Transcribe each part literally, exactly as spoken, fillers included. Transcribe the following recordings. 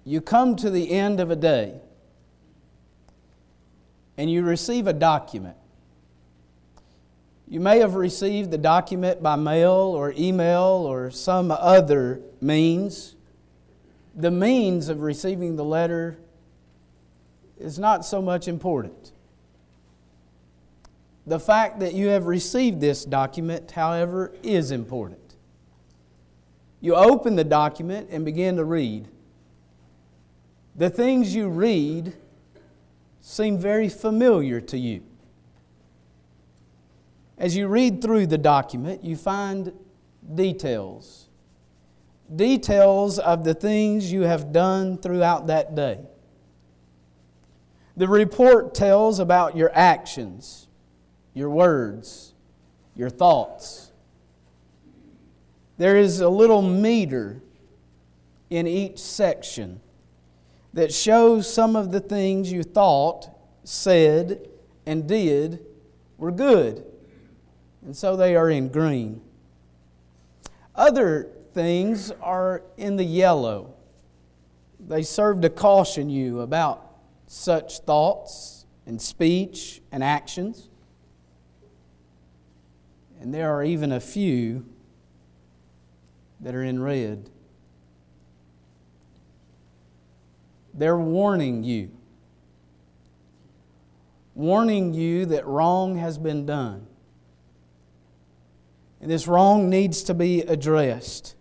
You come to the end of a day and you receive a document. You may have received the document by mail or email or some other means. The means of receiving the letter is not so much important. The fact that you have received this document, however, is important. You open the document and begin to read. The things you read seem very familiar to you. As you read through the document, you find details. Details of the things you have done throughout that day. The report tells about your actions, your words, your thoughts. There is a little meter in each section that shows some of the things you thought, said, and did were good. And so they are in green. Other things are in the yellow. They serve to caution you about such thoughts and speech and actions. And there are even a few that are in red. They're warning you. Warning you that wrong has been done. And this wrong needs to be addressed.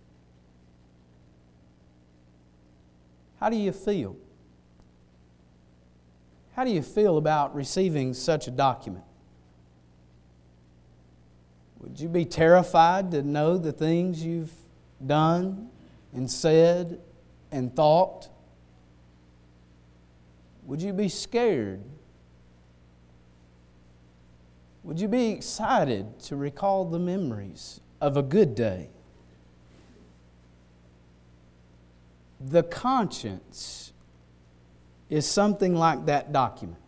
How do you feel? How do you feel about receiving such a document? Would you be terrified to know the things you've done and said and thought? Would you be scared? Would you be excited to recall the memories of a good day? The conscience is something like that document.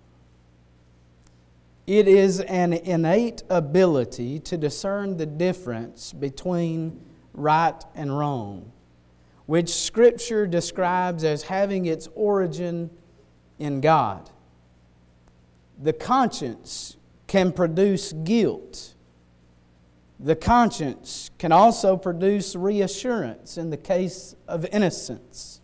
It is an innate ability to discern the difference between right and wrong, which Scripture describes as having its origin in God. The conscience can produce guilt. The conscience can also produce reassurance in the case of innocence.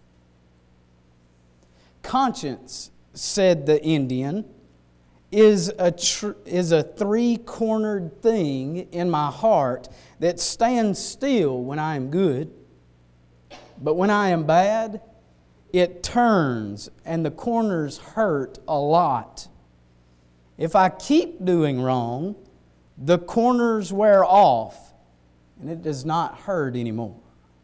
Conscience, said the Indian, is a tr- is a three-cornered thing in my heart that stands still when I am good, but when I am bad, it turns and the corners hurt a lot. If I keep doing wrong, the corners wear off and it does not hurt anymore.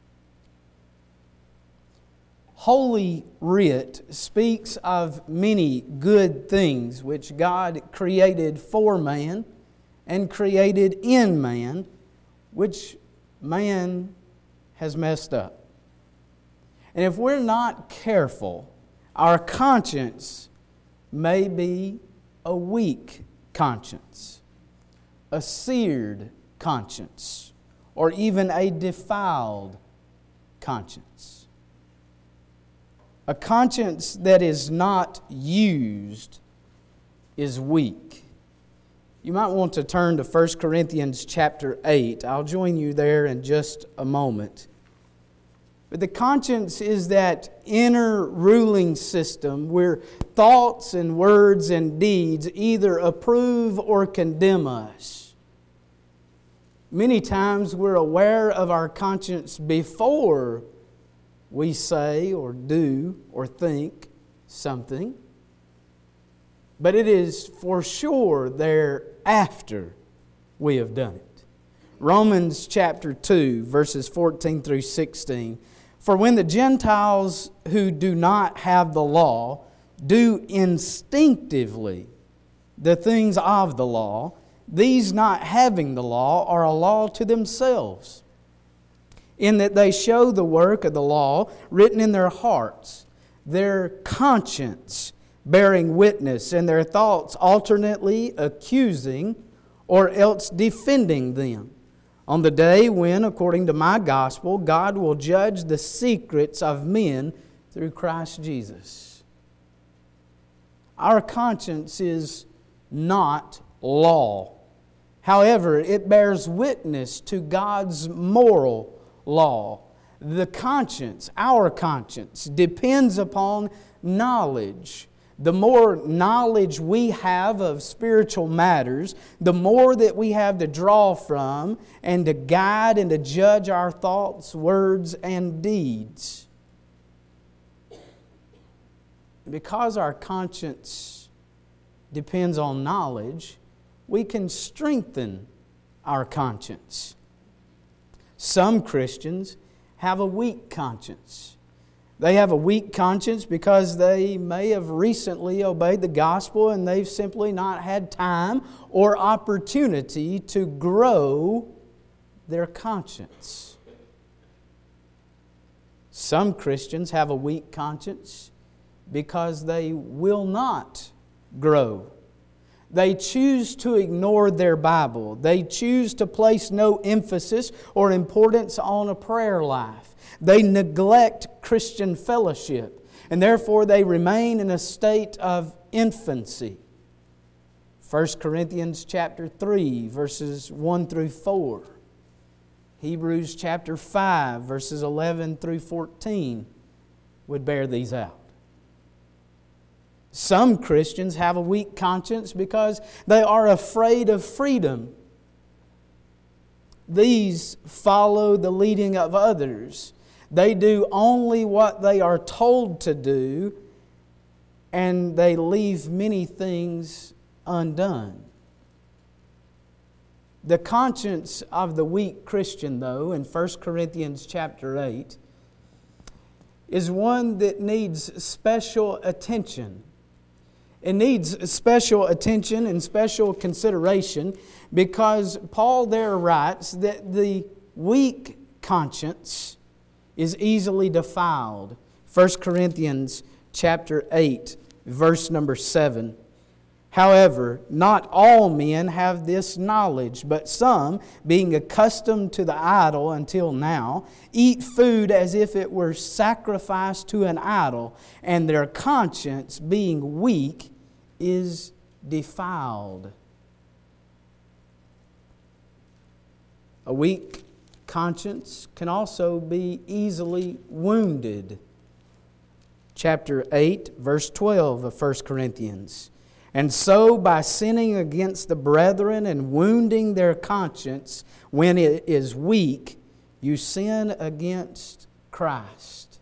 Holy Writ speaks of many good things which God created for man and created in man, which man has messed up. And if we're not careful, our conscience may be a weak conscience, a seared conscience, or even a defiled conscience. A conscience that is not used is weak. You might want to turn to First Corinthians chapter eight. I'll join you there in just a moment. But the conscience is that inner ruling system where thoughts and words and deeds either approve or condemn us. Many times we're aware of our conscience before we say or do or think something, but it is for sure there after we have done it. Romans chapter two, verses fourteen through sixteen. For when the Gentiles who do not have the law do instinctively the things of the law, these not having the law are a law to themselves, in that they show the work of the law written in their hearts, their conscience bearing witness, and their thoughts alternately accusing or else defending them. On the day when, according to my gospel, God will judge the secrets of men through Christ Jesus. Our conscience is not law. However, it bears witness to God's moral law. The conscience, our conscience, depends upon knowledge. The more knowledge we have of spiritual matters, the more that we have to draw from and to guide and to judge our thoughts, words, and deeds. Because our conscience depends on knowledge, we can strengthen our conscience. Some Christians have a weak conscience. They have a weak conscience because they may have recently obeyed the gospel and they've simply not had time or opportunity to grow their conscience. Some Christians have a weak conscience because they will not grow. They choose to ignore their Bible. They choose to place no emphasis or importance on a prayer life. They neglect Christian fellowship, and therefore they remain in a state of infancy. First Corinthians chapter three, verses one through four. Hebrews chapter five, verses eleven through fourteen would bear these out. Some Christians have a weak conscience because they are afraid of freedom. These follow the leading of others. They do only what they are told to do, and they leave many things undone. The conscience of the weak Christian, though, in First Corinthians chapter eight, is one that needs special attention. It needs special attention and special consideration because Paul there writes that the weak conscience is easily defiled. First Corinthians chapter eight, verse number seven. However, not all men have this knowledge, but some, being accustomed to the idol until now, eat food as if it were sacrificed to an idol, and their conscience, being weak, is defiled. A weak conscience can also be easily wounded. Chapter eight, verse twelve of First Corinthians. And so, by sinning against the brethren and wounding their conscience when it is weak, you sin against Christ.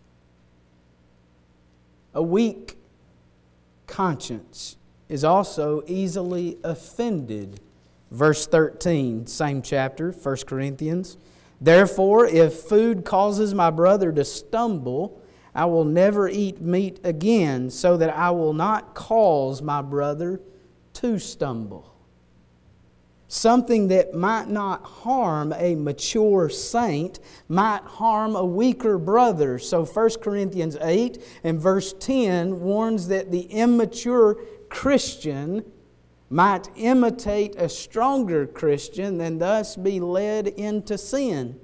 A weak conscience is also easily offended. Verse thirteen, same chapter, First Corinthians. Therefore, if food causes my brother to stumble, I will never eat meat again, so that I will not cause my brother to stumble. Something that might not harm a mature saint might harm a weaker brother. So First Corinthians eight and verse ten warns that the immature Christian might imitate a stronger Christian and thus be led into sin.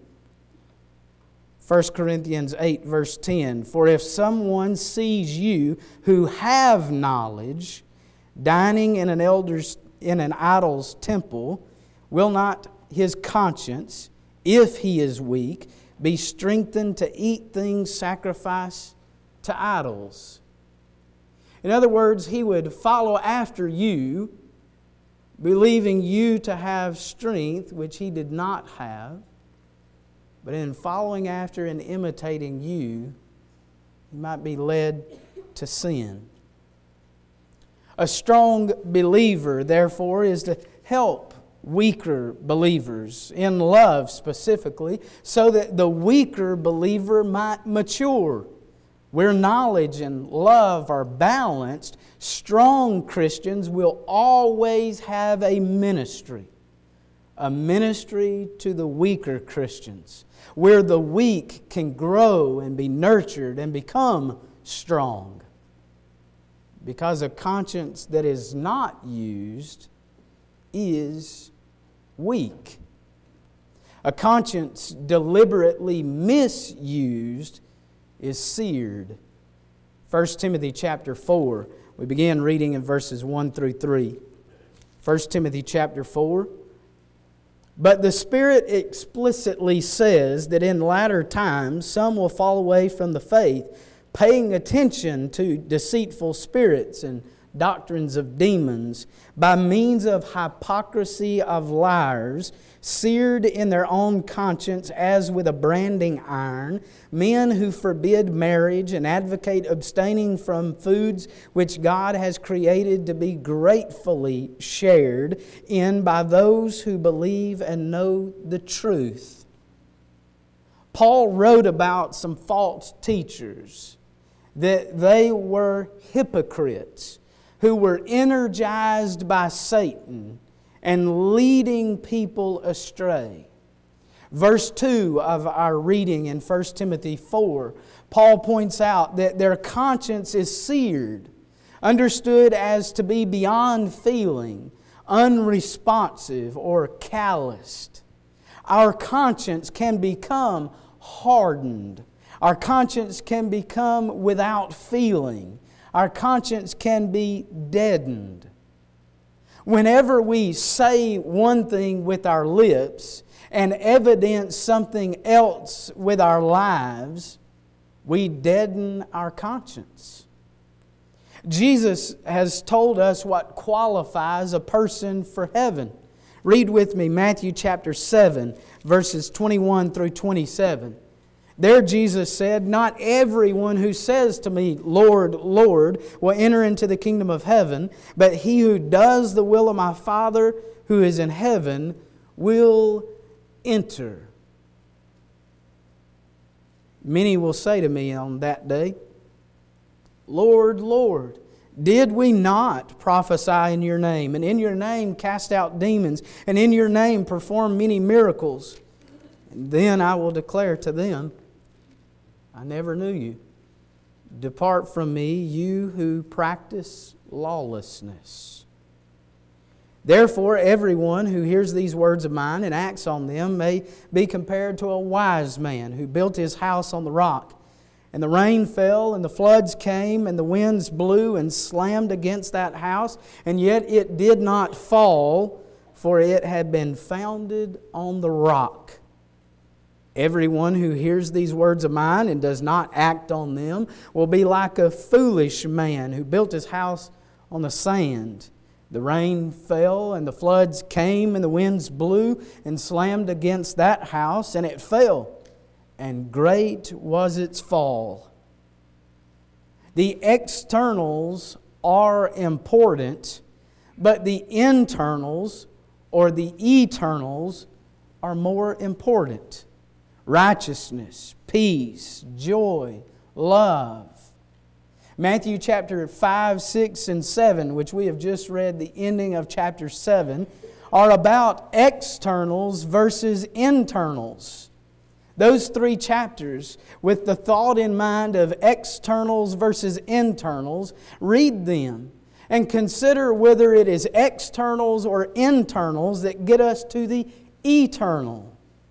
First Corinthians eight verse ten, for if someone sees you who have knowledge dining in an elder's in an idol's temple, will not his conscience, if he is weak, be strengthened to eat things sacrificed to idols? In other words, he would follow after you, believing you to have strength, which he did not have. But in following after and imitating you, he might be led to sin. A strong believer, therefore, is to help weaker believers, in love specifically, so that the weaker believer might mature. Where knowledge and love are balanced, strong Christians will always have a ministry. A ministry to the weaker Christians, where the weak can grow and be nurtured and become strong. Because a conscience that is not used is weak. A conscience deliberately misused is seared. First Timothy chapter four. We begin reading in verses one through three. First Timothy chapter four. But the Spirit explicitly says that in latter times some will fall away from the faith, paying attention to deceitful spirits and doctrines of demons, by means of hypocrisy of liars, seared in their own conscience as with a branding iron, men who forbid marriage and advocate abstaining from foods which God has created to be gratefully shared in by those who believe and know the truth. Paul wrote about some false teachers, that they were hypocrites who were energized by Satan and leading people astray. Verse two of our reading in First Timothy four, Paul points out that their conscience is seared, understood as to be beyond feeling, unresponsive, or calloused. Our conscience can become hardened. Our conscience can become without feeling. Our conscience can be deadened. Whenever we say one thing with our lips and evidence something else with our lives, we deaden our conscience. Jesus has told us what qualifies a person for heaven. Read with me Matthew chapter seven, verses twenty-one through twenty-seven. There Jesus said, "Not everyone who says to me, 'Lord, Lord,' will enter into the kingdom of heaven, but he who does the will of my Father who is in heaven will enter." Many will say to me on that day, "Lord, Lord, did we not prophesy in your name, and in your name cast out demons, and in your name perform many miracles?" And then I will declare to them, "I never knew you. Depart from me, you who practice lawlessness." Therefore, everyone who hears these words of mine and acts on them may be compared to a wise man who built his house on the rock. And the rain fell, and the floods came, and the winds blew and slammed against that house, and yet it did not fall, for it had been founded on the rock. Everyone who hears these words of mine and does not act on them will be like a foolish man who built his house on the sand. The rain fell, and the floods came, and the winds blew and slammed against that house, and it fell, and great was its fall. The externals are important, but the internals or the eternals are more important. Righteousness, peace, joy, love. Matthew chapter five, six, and seven, which we have just read, the ending of chapter seven, are about externals versus internals. Those three chapters, with the thought in mind of externals versus internals, read them and consider whether it is externals or internals that get us to the eternal.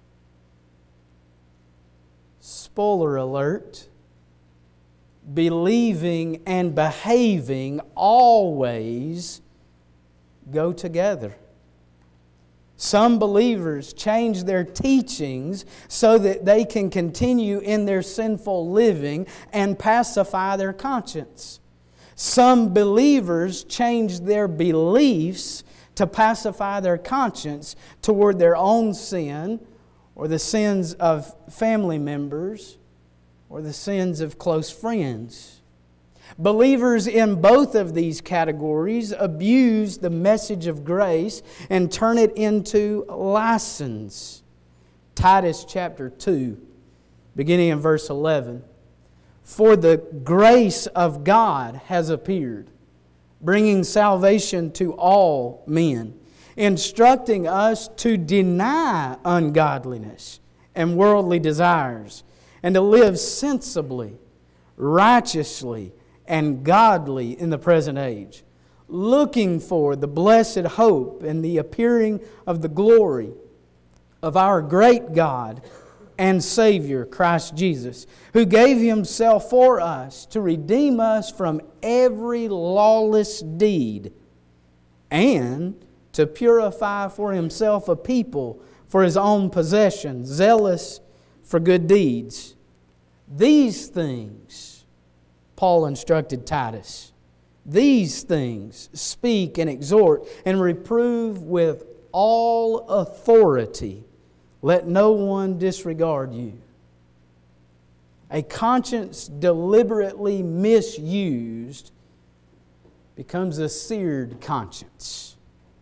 Spoiler alert, believing and behaving always go together. Some believers change their teachings so that they can continue in their sinful living and pacify their conscience. Some believers change their beliefs to pacify their conscience toward their own sin, or the sins of family members, or the sins of close friends. Believers in both of these categories abuse the message of grace and turn it into license. Titus chapter two, beginning in verse eleven. "For the grace of God has appeared, bringing salvation to all men, instructing us to deny ungodliness and worldly desires, and to live sensibly, righteously, and godly in the present age, looking for the blessed hope and the appearing of the glory of our great God and Savior, Christ Jesus, who gave Himself for us to redeem us from every lawless deed and to purify for Himself a people for His own possession, zealous for good deeds. These things, Paul instructed Titus, these things speak and exhort and reprove with all authority. Let no one disregard you. A conscience deliberately misused becomes a seared conscience.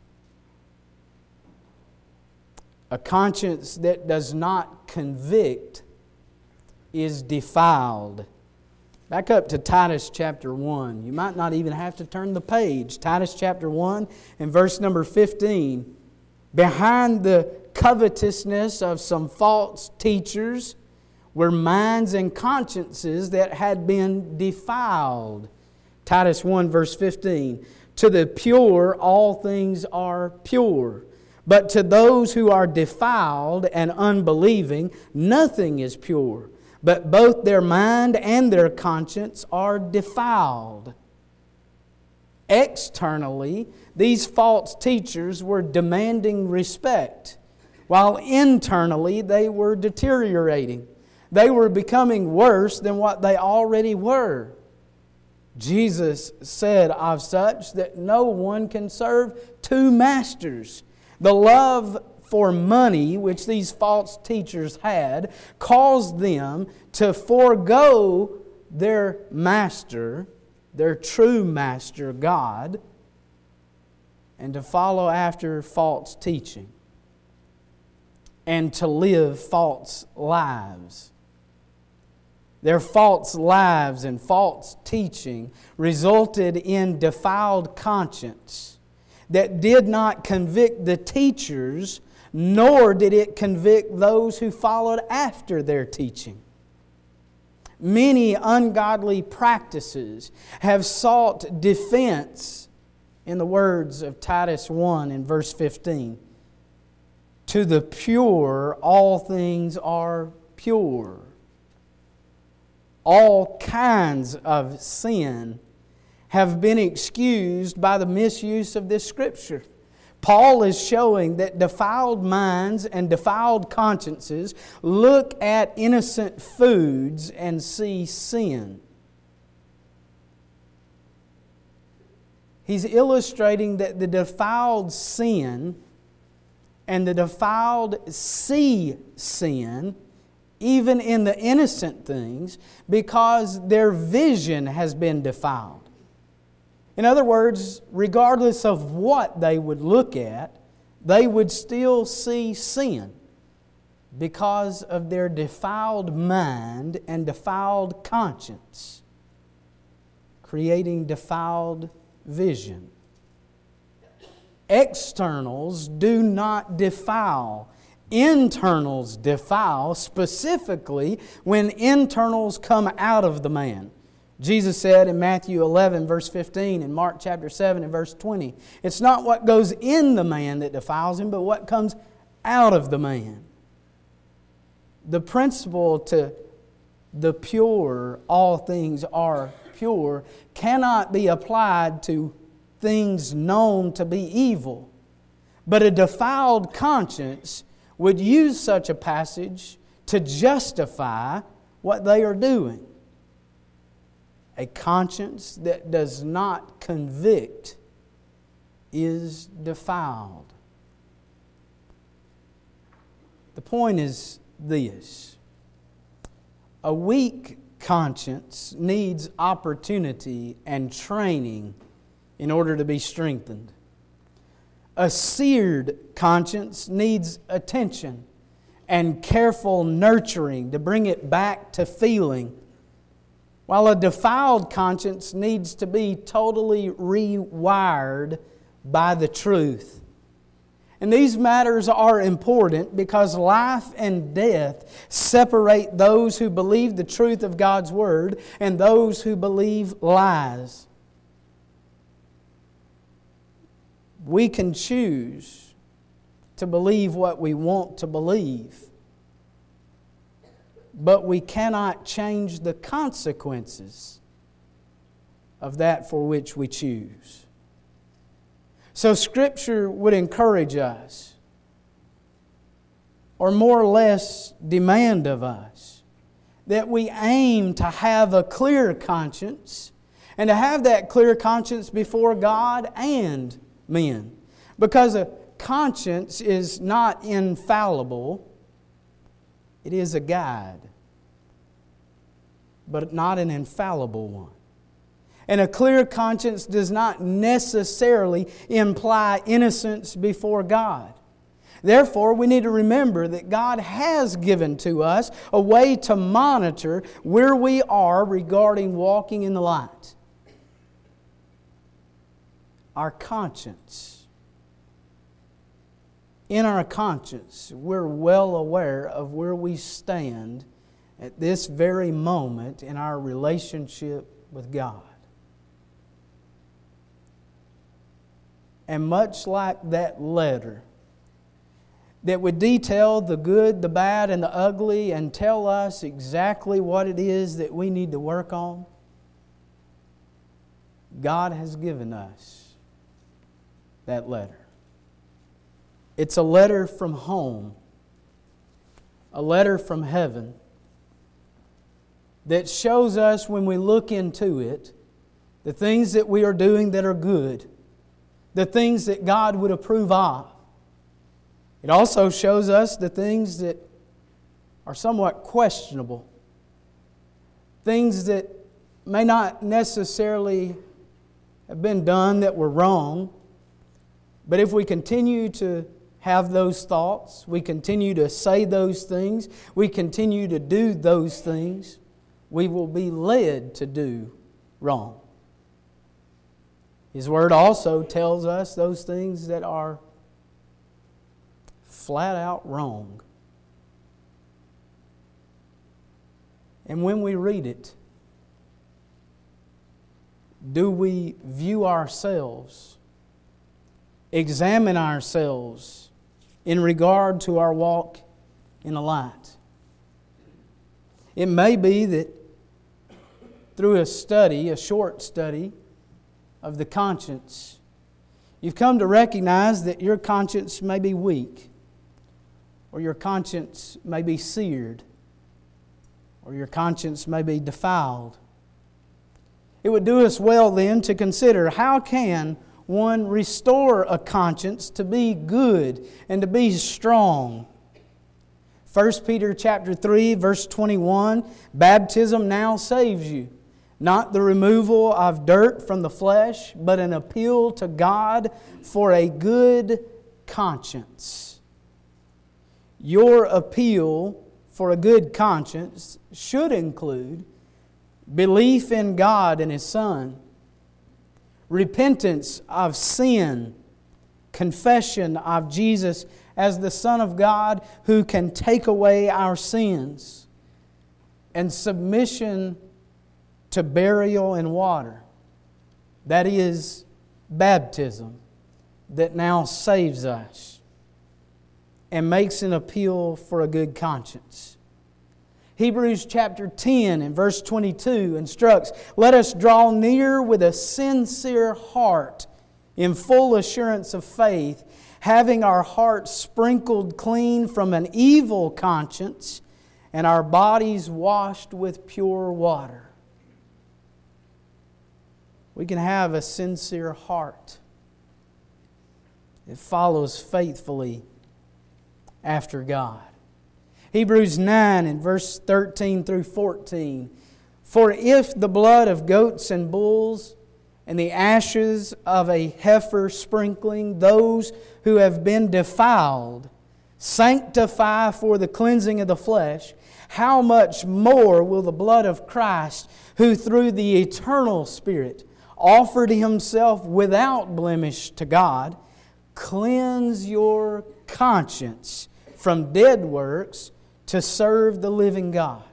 A conscience that does not convict is defiled. Back up to Titus chapter one. You might not even have to turn the page. Titus chapter one and verse number fifteen. Behind the covetousness of some false teachers were minds and consciences that had been defiled. Titus one verse fifteen. To the pure all things are pure, but to those who are defiled and unbelieving nothing is pure, but both their mind and their conscience are defiled. Externally, these false teachers were demanding respect, while internally they were deteriorating. They were becoming worse than what they already were. Jesus said of such that no one can serve two masters. The love for money, which these false teachers had, caused them to forego their master, their true master, God, and to follow after false teaching and to live false lives. Their false lives and false teaching resulted in defiled conscience that did not convict the teachers, nor did it convict those who followed after their teaching. Many ungodly practices have sought defense in the words of Titus one in verse fifteen. To the pure, all things are pure. All kinds of sin have been excused by the misuse of this Scripture. Paul is showing that defiled minds and defiled consciences look at innocent foods and see sin. He's illustrating that the defiled sin and the defiled see sin even in the innocent things because their vision has been defiled. In other words, regardless of what they would look at, they would still see sin because of their defiled mind and defiled conscience, creating defiled vision. Externals do not defile. Internals defile, specifically when internals come out of the man. Jesus said in Matthew eleven verse fifteen and Mark chapter seven and verse twenty, it's not what goes in the man that defiles him, but what comes out of the man. The principle to the pure, all things are pure, cannot be applied to things known to be evil. But a defiled conscience would use such a passage to justify what they are doing. A conscience that does not convict is defiled. The point is this: a weak conscience needs opportunity and training in order to be strengthened. A seared conscience needs attention and careful nurturing to bring it back to feeling, while a defiled conscience needs to be totally rewired by the truth. And these matters are important because life and death separate those who believe the truth of God's Word and those who believe lies. We can choose to believe what we want to believe, but we cannot change the consequences of that for which we choose. So Scripture would encourage us, or more or less demand of us, that we aim to have a clear conscience, and to have that clear conscience before God and men. Because a conscience is not infallible, it is a guide, but not an infallible one. And a clear conscience does not necessarily imply innocence before God. Therefore, we need to remember that God has given to us a way to monitor where we are regarding walking in the light. Our conscience. In our conscience, we're well aware of where we stand at this very moment in our relationship with God. And much like that letter that would detail the good, the bad, and the ugly and tell us exactly what it is that we need to work on, God has given us that letter. It's a letter from home, a letter from heaven that shows us when we look into it the things that we are doing that are good, the things that God would approve of. It also shows us the things that are somewhat questionable, things that may not necessarily have been done that were wrong, but if we continue to have those thoughts, we continue to say those things, we continue to do those things, we will be led to do wrong. His Word also tells us those things that are flat out wrong. And when we read it, do we view ourselves, examine ourselves in regard to our walk in the light? It may be that through a study, a short study of the conscience, you've come to recognize that your conscience may be weak, or your conscience may be seared, or your conscience may be defiled. It would do us well then to consider, how can one restore a conscience to be good and to be strong? First Peter chapter three, verse twenty-one, baptism now saves you, not the removal of dirt from the flesh, but an appeal to God for a good conscience. Your appeal for a good conscience should include belief in God and His Son, repentance of sin, confession of Jesus as the Son of God who can take away our sins, and submission to burial in water. That is baptism that now saves us and makes an appeal for a good conscience. Hebrews chapter ten and verse twenty-two instructs, "Let us draw near with a sincere heart in full assurance of faith, having our hearts sprinkled clean from an evil conscience and our bodies washed with pure water." We can have a sincere heart that follows faithfully after God. Hebrews nine and verse thirteen through fourteen. "For if the blood of goats and bulls and the ashes of a heifer sprinkling those who have been defiled sanctify for the cleansing of the flesh, how much more will the blood of Christ, who through the eternal Spirit offered Himself without blemish to God, cleanse your conscience from dead works to serve the living God?"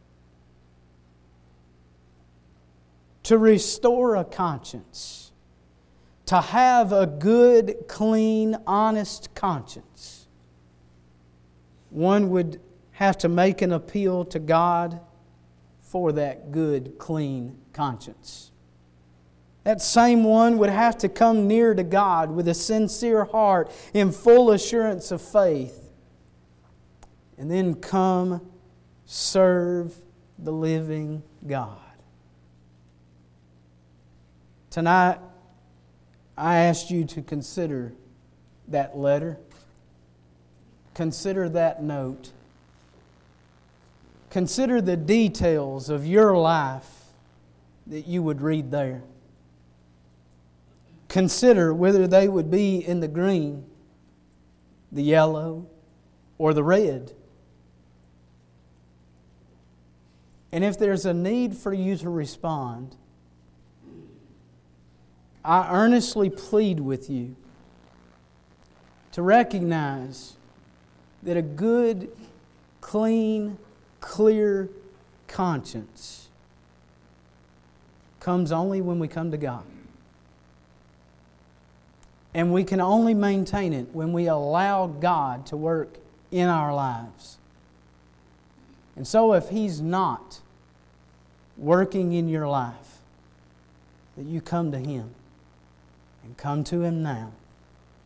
To restore a conscience, to have a good, clean, honest conscience, one would have to make an appeal to God for that good, clean conscience. That same one would have to come near to God with a sincere heart in full assurance of faith, and then come serve the living God. Tonight, I asked you to consider that letter. Consider that note. Consider the details of your life that you would read there. Consider whether they would be in the green, the yellow, or the red. And if there's a need for you to respond, I earnestly plead with you to recognize that a good, clean, clear conscience comes only when we come to God. And we can only maintain it when we allow God to work in our lives. And so if He's not working in your life, that you come to Him, and come to Him now.